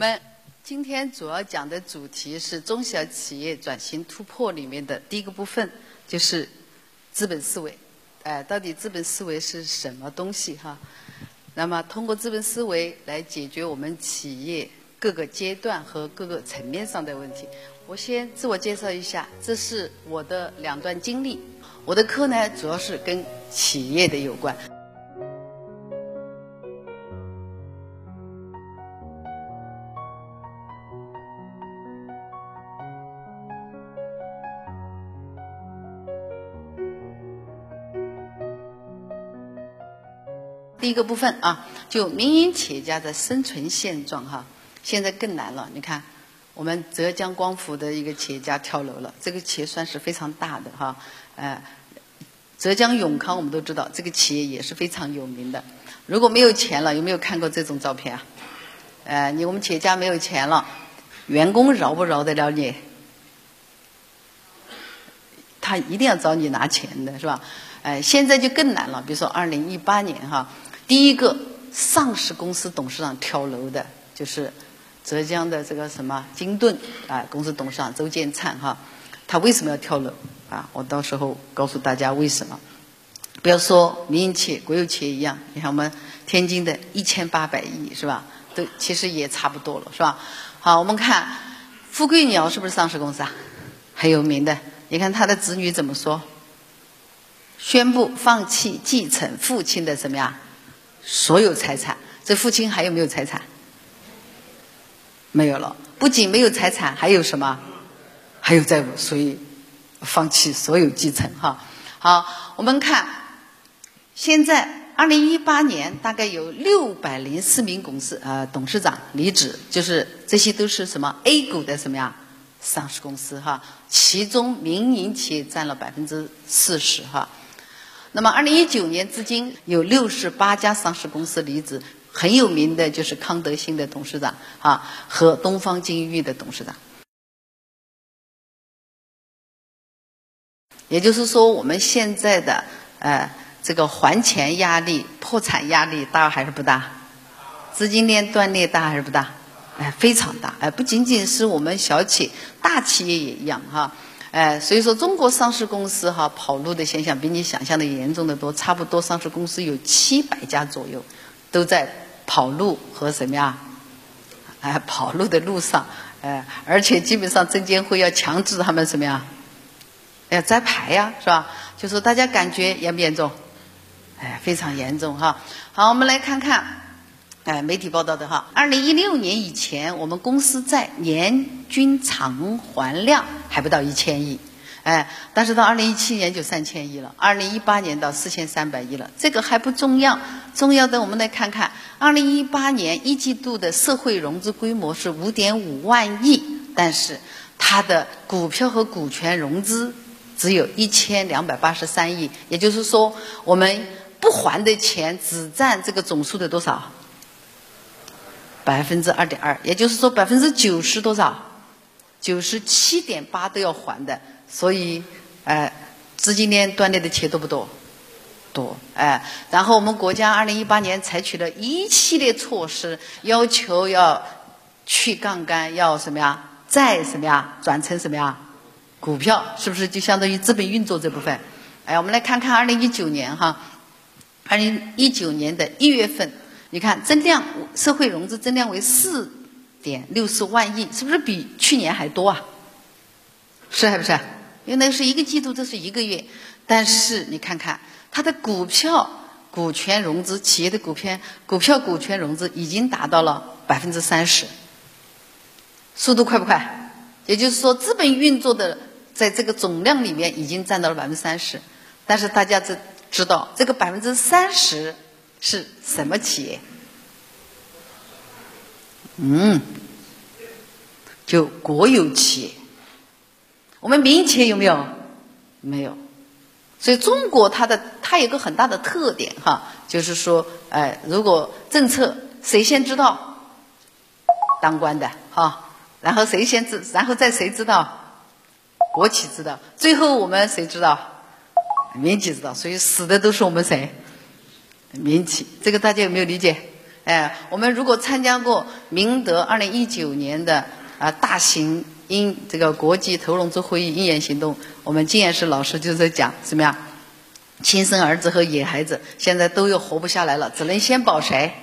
们今天主要讲的主题是中小企业转型突破里面的第一个部分，就是资本思维。到底资本思维是什么东西哈？那么通过资本思维来解决我们企业各个阶段和各个层面上的问题。我先自我介绍一下，这是我的2段经历。我的课呢，主要是跟企业的有关。第一个部分啊，就民营企业家的生存现状哈，现在更难了。你看，我们浙江光伏的一个企业家跳楼了，这个企业算是非常大的哈。浙江永康我们都知道，这个企业也是非常有名的。如果没有钱了，有没有看过这种照片啊？我们企业家没有钱了，员工饶不饶得了你？他一定要找你拿钱的是吧？现在就更难了。比如说2018年哈。第一个上市公司董事长跳楼的，就是浙江的这个什么金盾公司董事长周建灿哈，他为什么要跳楼啊？我到时候告诉大家为什么。不要说民营企业、国有企业一样，你看我们天津的1800亿是吧？都其实也差不多了是吧？好，我们看富贵鸟是不是上市公司啊？很有名的，你看他的子女怎么说？宣布放弃继承父亲的什么呀？所有财产。这父亲还有没有财产？没有了。不仅没有财产，还有什么？还有债务，所以放弃所有继承哈。好，我们看现在2018年大概有604名董事长离职，就是这些都是什么 A 股的什么呀上市公司哈，其中民营企业占了40%哈。那么2019年至今有68家上市公司离职，很有名的就是康德新的董事长和东方金域的董事长。也就是说，我们现在的这个还钱压力、破产压力大还是不大？资金链断裂大还是不大？非常大。不仅仅是我们小企业，大企业也一样哈。所以说中国上市公司跑路的现象比你想象的严重的多，差不多上市公司有700家左右都在跑路和什么呀？跑路的路上，而且基本上证监会要强制他们什么呀？要摘牌呀，是吧？就说大家感觉严不严重？非常严重哈。好，我们来看看。媒体报道的哈，2016年以前，我们公司债年均偿还量还不到1000亿，但是到2017年就3000亿了，2018年到4300亿了。这个还不重要，重要的我们来看看，2018年1季度的社会融资规模是5.5万亿，但是它的股票和股权融资只有1283亿，也就是说，我们不还的钱只占这个总数的多少？2.2%，也就是说90%多少？97.8%都要还的，所以资金链断裂的企业多不多？多。然后我们国家2018年采取了一系列措施，要求要去杠杆，要什么呀？再什么呀？转成什么呀？股票，是不是就相当于资本运作这部分？我们来看看2019年哈，2019年的1月份。你看增量，社会融资增量为4.64万亿，是不是比去年还多啊？是还不是？因为那是1个季度，这是1个月。但是你看看它的股票股权融资，企业的股票股权融资已经达到了30%，速度快不快？也就是说，资本运作的在这个总量里面已经占到了30%。但是大家知道这个30%。是什么企业？就国有企业。我们民营企业有没有？没有。所以中国它有个很大的特点哈，就是说，如果政策谁先知道？当官的哈，然后然后再谁知道？国企知道，最后我们谁知道？民企知道。所以死的都是我们谁？民企，这个大家有没有理解？ 我们如果参加过明德2019年的大型这个国际投融资会议应援行动，我们金岩石老师就在讲什么呀？亲生儿子和野孩子现在都又活不下来了，只能先保谁？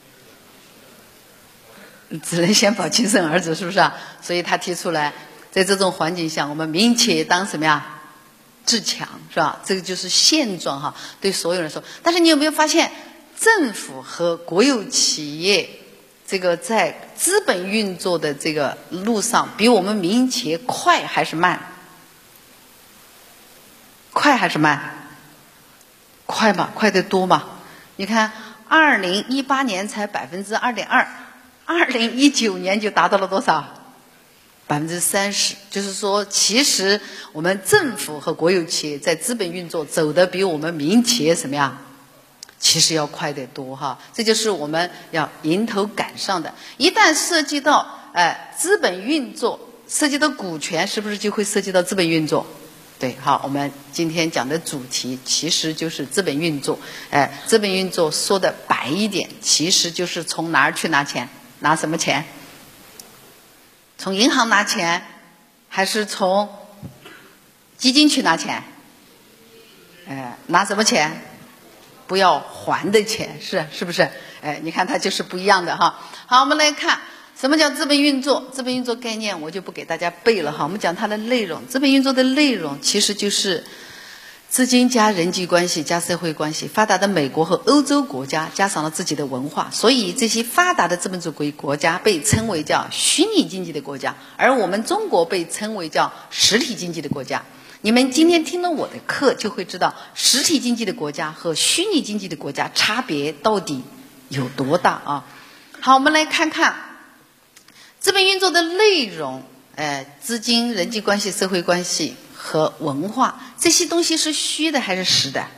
只能先保亲生儿子，是不是啊？所以他提出来，在这种环境下，我们民营企业当什么呀？自强，是吧？这个就是现状哈，对所有人说。但是你有没有发现，政府和国有企业这个在资本运作的这个路上，比我们民营企业快还是慢？快还是慢？快嘛，快得多嘛。你看，2018年才2.2%，2019年就达到了多少？30%。就是说，其实我们政府和国有企业在资本运作走得比我们民营企业什么呀？其实要快得多哈。这就是我们要迎头赶上的。一旦涉及到资本运作，涉及到股权，是不是就会涉及到资本运作？对，好，我们今天讲的主题其实就是资本运作。资本运作说的白一点，其实就是从哪儿去拿钱？拿什么钱？从银行拿钱，还是从基金去拿钱？拿什么钱？不要还的钱，是不是？你看它就是不一样的哈。好，我们来看什么叫资本运作。资本运作概念我就不给大家背了哈，我们讲它的内容。资本运作的内容其实就是资金加人际关系加社会关系。发达的美国和欧洲国家加上了自己的文化，所以这些发达的资本主义国家被称为叫虚拟经济的国家，而我们中国被称为叫实体经济的国家。你们今天听了我的课就会知道，实体经济的国家和虚拟经济的国家差别到底有多大啊。好，我们来看看资本运作的内容。资金、人际关系、社会关系和文化，这些东西是虚的还是实的？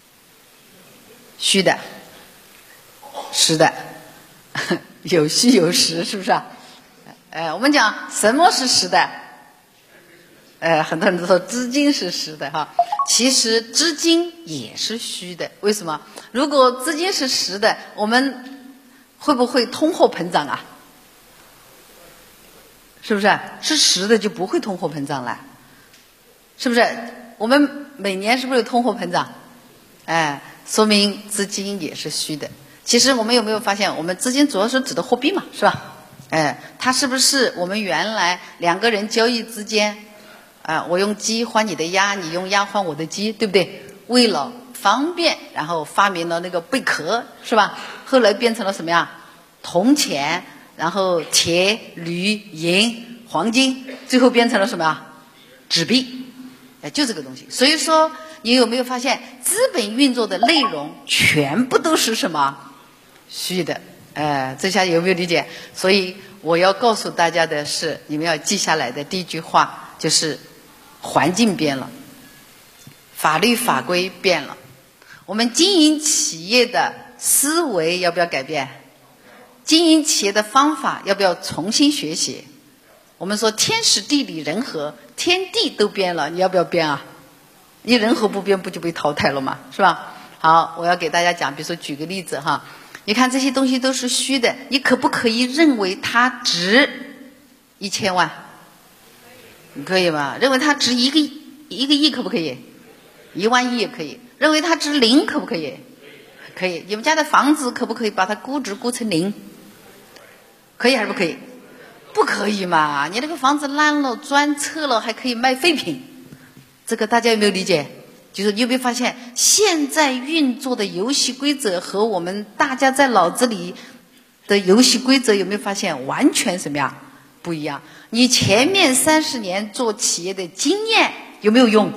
虚的，实的，有虚有实，是不是啊？我们讲什么是实的？很多人都说资金是实的哈，其实资金也是虚的。为什么？如果资金是实的，我们会不会通货膨胀啊？是不是？是实的就不会通货膨胀了，是不是？我们每年是不是有通货膨胀？说明资金也是虚的。其实我们有没有发现，我们资金主要是指的货币嘛，是吧？它是不是我们原来两个人交易之间，我用鸡换你的鸭，你用鸭换我的鸡，对不对？为了方便，然后发明了那个贝壳，是吧？后来变成了什么呀？铜钱。然后铁、铝、银、黄金，最后变成了什么呀？纸币，就这个东西。所以说，你有没有发现，资本运作的内容全部都是什么？虚的。这下有没有理解？所以我要告诉大家的是，你们要记下来的第一句话就是：环境变了，法律法规变了，我们经营企业的思维要不要改变？经营企业的方法要不要重新学习？我们说天时地利人和，天地都变了，你要不要变啊？你人和不变，不就被淘汰了吗？是吧？好，我要给大家讲，比如说举个例子哈，你看这些东西都是虚的，你可不可以认为它值1000万？你可以吗？认为它值一个亿可不可以？1万亿也可以。认为它值0可不可以？可以。你们家的房子可不可以把它估值估成0？可以还是不可以？不可以嘛！你那个房子烂了、砖侧了，还可以卖废品。这个大家有没有理解？就是你有没有发现，现在运作的游戏规则和我们大家在脑子里的游戏规则有没有发现完全什么样不一样？你前面30年做企业的经验有没有用？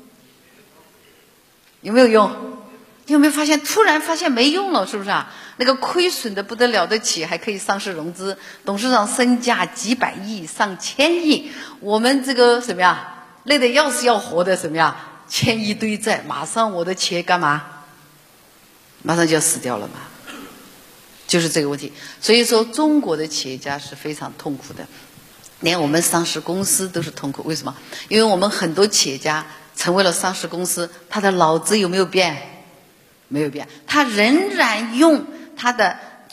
有没有用？你有没有发现突然发现没用了？是不是啊？那个亏损的不得了的企业还可以上市融资，董事长身价几百亿、上千亿，我们这个什么呀，累得要死要活的什么呀，欠一堆债，马上我的企业干嘛？马上就要死掉了嘛，就是这个问题。所以说，中国的企业家是非常痛苦的，连我们上市公司都是痛苦。为什么？因为我们很多企业家成为了上市公司，他的脑子有没有变？没有变，他仍然用他的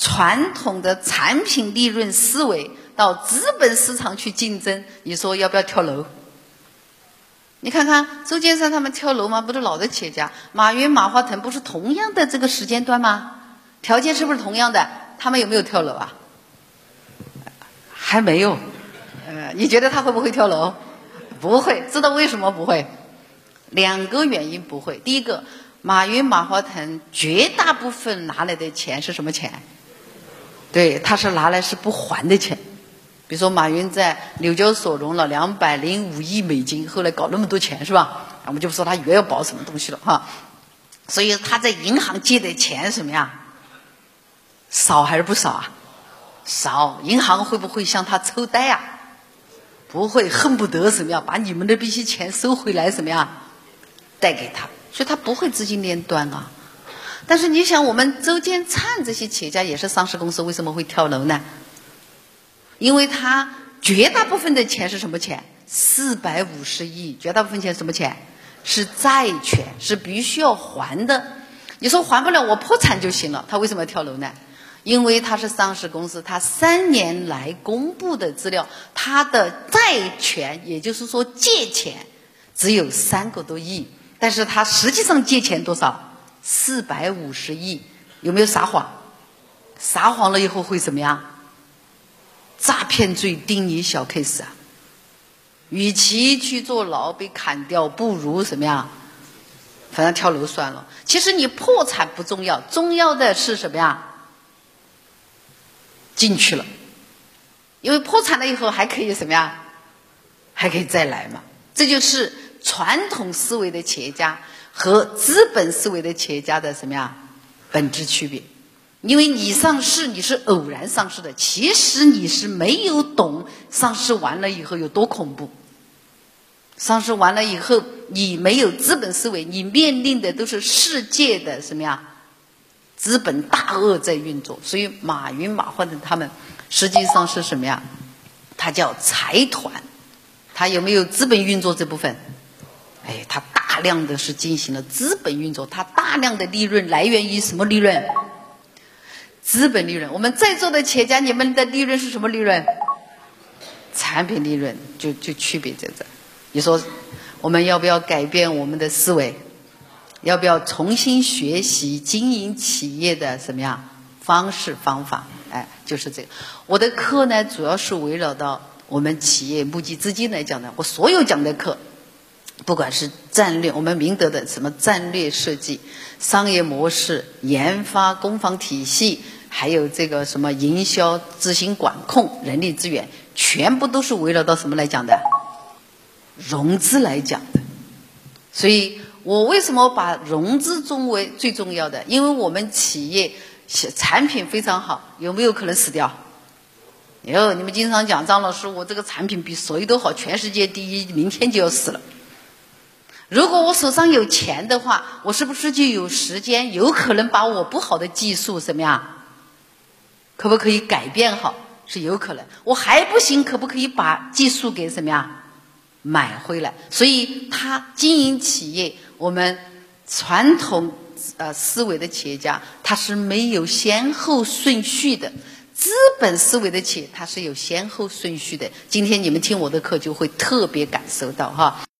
传统的产品利润思维到资本市场去竞争，你说要不要跳楼？你看看周先生他们跳楼吗？不是老的企业家，马云、马化腾不是同样的这个时间段吗？条件是不是同样的？他们有没有跳楼啊？还没有。你觉得他会不会跳楼？不会。知道为什么不会？2个原因不会。第一个，马云、马化腾绝大部分拿来的钱是什么钱？对，他是拿来是不还的钱。比如说马云在纽交所融了205亿美金，后来搞那么多钱是吧？我们就不说他余额宝什么东西了哈。所以他在银行借的钱什么呀？少还是不少啊？少。银行会不会向他抽贷啊？不会，恨不得什么呀？把你们的这些钱收回来什么呀？贷给他，所以他不会资金链断啊。但是你想，我们周建灿这些企业家也是上市公司，为什么会跳楼呢？因为他绝大部分的钱是什么钱？450亿，绝大部分钱什么钱？是债权，是必须要还的。你说还不了，我破产就行了，他为什么要跳楼呢？因为他是上市公司，他3年来公布的资料，他的债权，也就是说借钱只有3个多亿，但是他实际上借钱多少？450亿。有没有撒谎？撒谎了以后会怎么样？诈骗罪定你小 case 啊！与其去坐牢被砍掉，不如什么呀？反正跳楼算了。其实你破产不重要，重要的是什么呀？进去了，因为破产了以后还可以什么呀？还可以再来嘛。这就是传统思维的企业家和资本思维的企业家的什么呀？本质区别。因为你上市你是偶然上市的，其实你是没有懂上市完了以后有多恐怖。上市完了以后你没有资本思维，你面临的都是世界的什么呀？资本大鳄在运作。所以马云、马化腾他们实际上是什么呀？他叫财团。他有没有资本运作这部分？他大量的是进行了资本运作，他大量的利润来源于什么利润？资本利润。我们在座的企业家，你们的利润是什么利润？产品利润。就区别在这。你说我们要不要改变我们的思维？要不要重新学习经营企业的什么样方式方法？就是这个。我的课呢，主要是围绕到我们企业募集资金来讲的。我所有讲的课，不管是战略，我们明德的什么战略设计、商业模式、研发、工坊体系，还有这个什么营销、执行管控、人力资源，全部都是围绕到什么来讲的？融资来讲的。所以我为什么把融资作为最重要的？因为我们企业产品非常好，有没有可能死掉？你们经常讲，张老师，我这个产品比谁都好，全世界第一，明天就要死了。如果我手上有钱的话，我是不是就有时间，有可能把我不好的技术什么呀？可不可以改变好？是有可能。我还不行，可不可以把技术给什么呀？买回来。所以他经营企业，我们传统思维的企业家，他是没有先后顺序的。资本思维的企业，它是有先后顺序的。今天你们听我的课就会特别感受到哈。